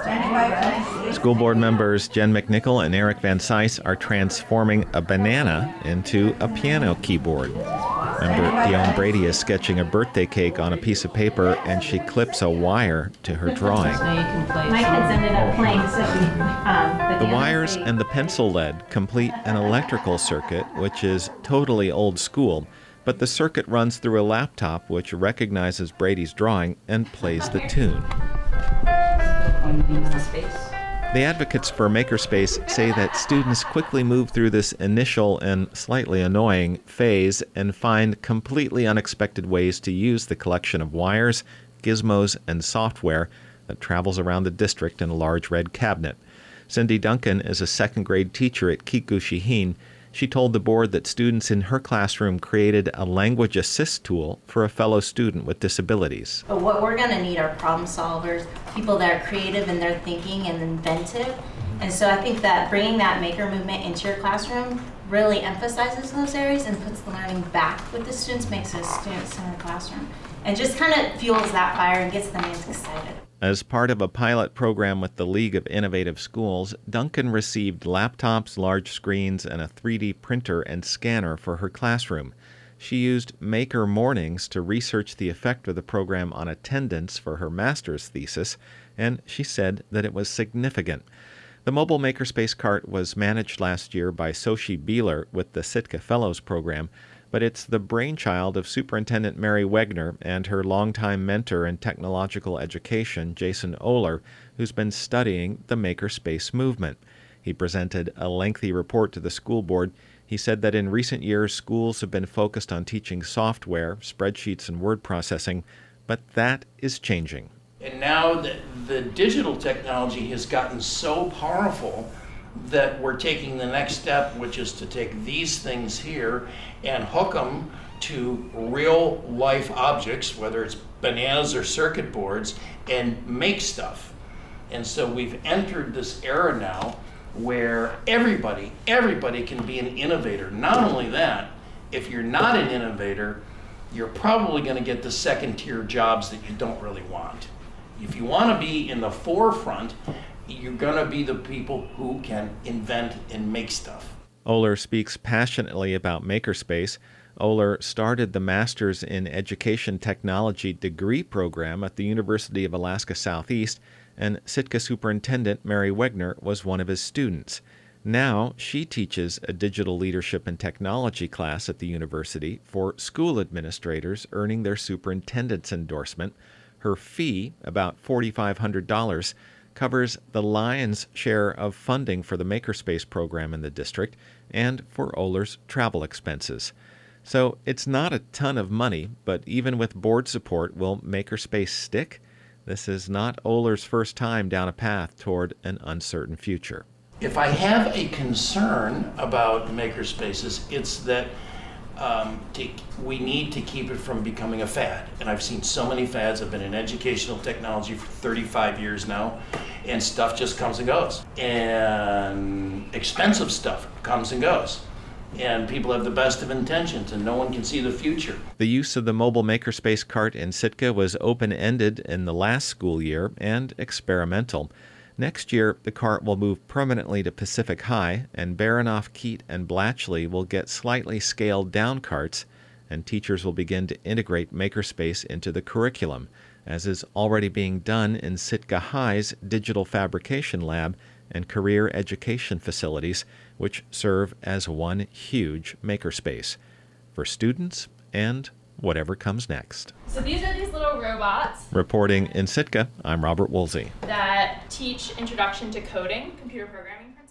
School board members Jen McNichol and Eric Van Cise are transforming a banana into a piano keyboard. Member Dion Brady is sketching a birthday cake on a piece of paper, and she clips a wire to her drawing. My kids ended up playing The wires and the pencil lead complete an electrical circuit, which is totally old school, but the circuit runs through a laptop which recognizes Brady's drawing and plays the tune. The advocates for Makerspace say that students quickly move through this initial and slightly annoying phase and find completely unexpected ways to use the collection of wires, gizmos, and software that travels around the district in a large red cabinet. Cindy Duncan is a second-grade teacher at Kikuchihin. She told the board that students in her classroom created a language assist tool for a fellow student with disabilities. But what we're going to need are problem solvers, people that are creative in their thinking and inventive. And so I think that bringing that maker movement into your classroom really emphasizes those areas and puts the learning back with the students, makes it a student-centered classroom, and just kind of fuels that fire and gets them excited. As part of a pilot program with the League of Innovative Schools, Duncan received laptops, large screens, and a 3D printer and scanner for her classroom. She used Maker Mornings to research the effect of the program on attendance for her master's thesis, and she said that it was significant. The mobile Makerspace cart was managed last year by Soshi Beeler with the Sitka Fellows program, but it's the brainchild of Superintendent Mary Wegner and her longtime mentor in technological education, Jason Oler, who's been studying the Makerspace movement. He presented a lengthy report to the school board. He said that in recent years, schools have been focused on teaching software, spreadsheets, and word processing, but that is changing. And now the digital technology has gotten so powerful that we're taking the next step, which is to take these things here and hook them to real life objects, whether it's bananas or circuit boards, and make stuff. And so we've entered this era now where everybody can be an innovator. Not only that, if you're not an innovator, you're probably going to get the second tier jobs that you don't really want. If you want to be in the forefront, you're going to be the people who can invent and make stuff. Oler speaks passionately about Makerspace. Oler started the Masters in Education Technology degree program at the University of Alaska Southeast, and Sitka Superintendent Mary Wegner was one of his students. Now she teaches a digital leadership and technology class at the university for school administrators earning their superintendent's endorsement. Her fee, about $4,500, covers the lion's share of funding for the Makerspace program in the district and for Oler's travel expenses. So it's not a ton of money, but even with board support, will Makerspace stick? This is not Oler's first time down a path toward an uncertain future. If I have a concern about Makerspaces, it's that we need to keep it from becoming a fad. And I've seen so many fads. I've been in educational technology for 35 years now, and stuff just comes and goes. And expensive stuff comes and goes. And people have the best of intentions, and no one can see the future. The use of the mobile Makerspace cart in Sitka was open-ended in the last school year and experimental. Next year, the cart will move permanently to Pacific High, and Baranoff, Keat, and Blatchley will get slightly scaled-down carts, and teachers will begin to integrate Makerspace into the curriculum, as is already being done in Sitka High's Digital Fabrication Lab and Career Education facilities, which serve as one huge Makerspace for students and whatever comes next. So these are these little robots. Reporting in Sitka, I'm Robert Woolsey. That teach introduction to coding, computer programming principles.